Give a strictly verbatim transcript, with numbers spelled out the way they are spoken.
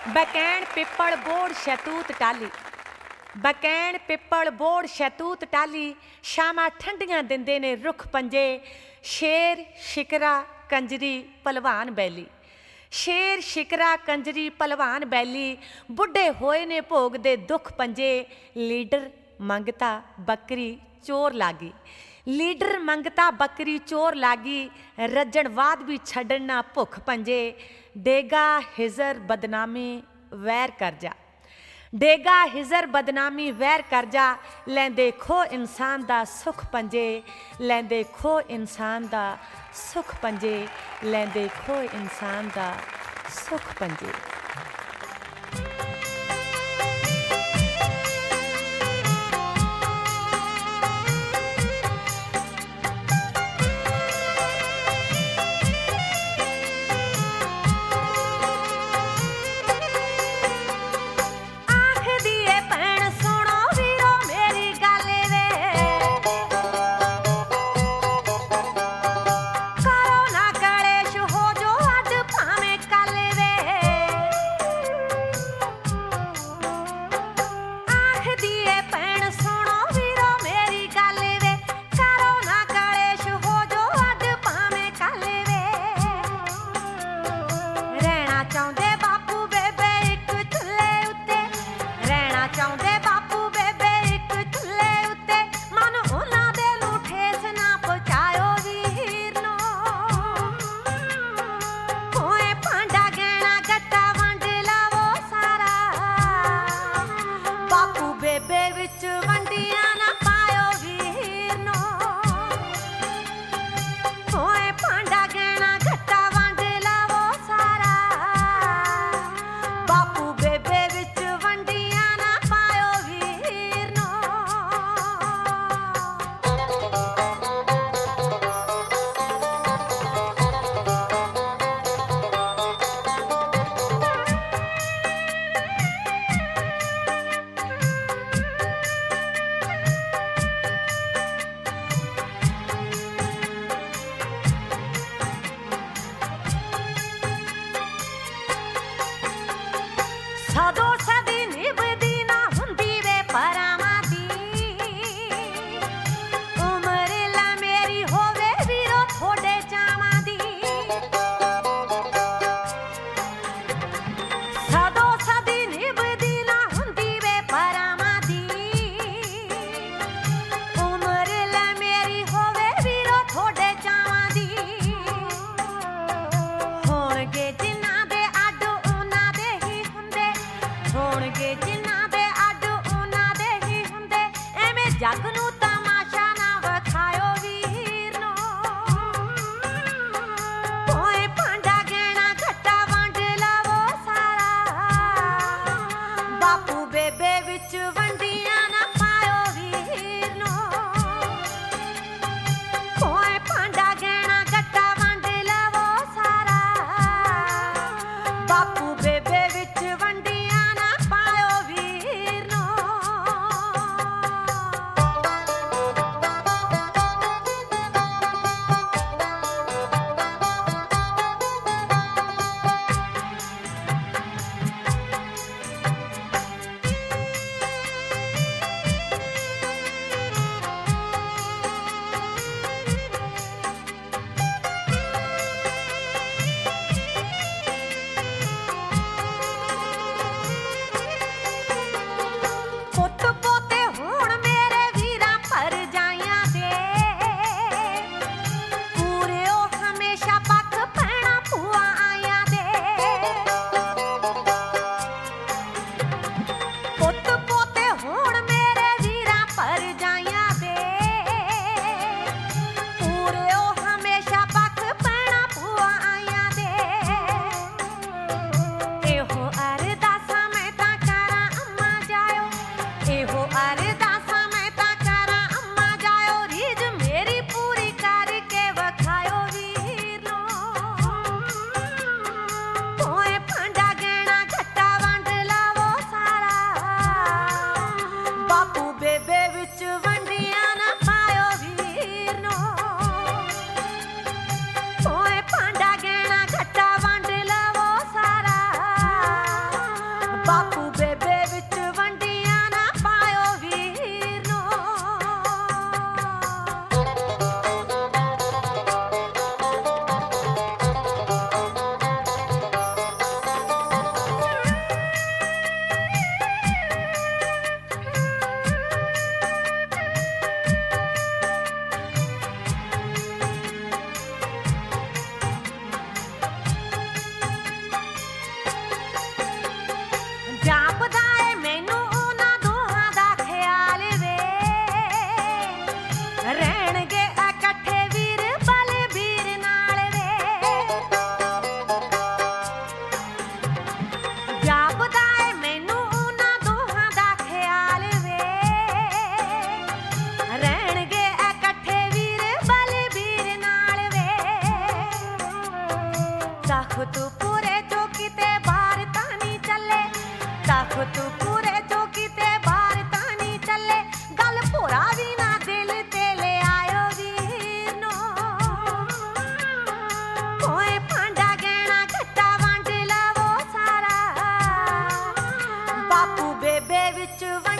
ਬਕੈਣ ਪਿੱਪਲ ਬੋੜ ਸ਼ੈਤੂਤ ਟਾਲੀ, ਬਕੈਣ ਪਿੱਪਲ ਬੋੜ ਸ਼ੈਤੂਤ ਟਾਲੀ, ਸ਼ਾਮਾਂ ਠੰਡੀਆਂ ਦਿੰਦੇ ਨੇ ਰੁੱਖ ਪੰਜੇ, ਸ਼ੇਰ ਸ਼ਿਕਰਾ ਕੰਜਰੀ ਭਲਵਾਨ ਬੈਲੀ, ਸ਼ੇਰ ਸ਼ਿਕਰਾ ਕੰਜਰੀ ਭਲਵਾਨ ਬੈਲੀ, ਬੁੱਢੇ ਹੋਏ ਨੇ ਭੋਗ ਦੇ ਦੁੱਖ ਪੰਜੇ, ਲੀਡਰ ਮੰਗਤਾ ਬੱਕਰੀ ਚੋਰ ਲਾਗੀ, ਲੀਡਰ ਮੰਗਤਾ ਬੱਕਰੀ ਚੋਰ ਲਾਗੀ, ਰੱਜਣ ਬਾਅਦ ਵੀ ਛੱਡਣ ਨਾ ਭੁੱਖ ਪੰਜੇ, ਡੇਗਾ ਹਿਜ਼ਰ ਬਦਨਾਮੀ ਵੈਰ ਕਰਜਾ, ਡੇਗਾ ਹਿਜ਼ਰ ਬਦਨਾਮੀ ਵੈਰ ਕਰਜਾ, ਲੈਂਦੇ ਖੋ ਇਨਸਾਨ ਦਾ ਸੁੱਖ ਪੰਜੇ, ਲੈਂਦੇ ਖੋ ਇਨਸਾਨ ਦਾ ਸੁੱਖ ਪੰਜੇ, ਲੈਂਦੇ ਖੋ ਇਨਸਾਨ ਦਾ ਸੁੱਖ ਪੰਜੇ। ਰੱਖ ਤੂੰ ਪੂਰੇ ਜੋ ਕਿਤੇ ਬਾਹਰ ਤਾਂ ਨਹੀਂ ਚੱਲੇ ਗੱਲ ਭੋਰਾ ਵੀ ਨਾ ਦਿਲ ਤੇ ਲੈ ਆਇਓ ਵੀਰ ਨੂੰ ਓਏ ਭਾਂਡਾ ਗਹਿਣਾ ਘੱਟਾ ਵੰਡ ਲਵੋ ਸਾਰਾ ਬਾਪੂ ਬੇਬੇ ਵਿੱਚ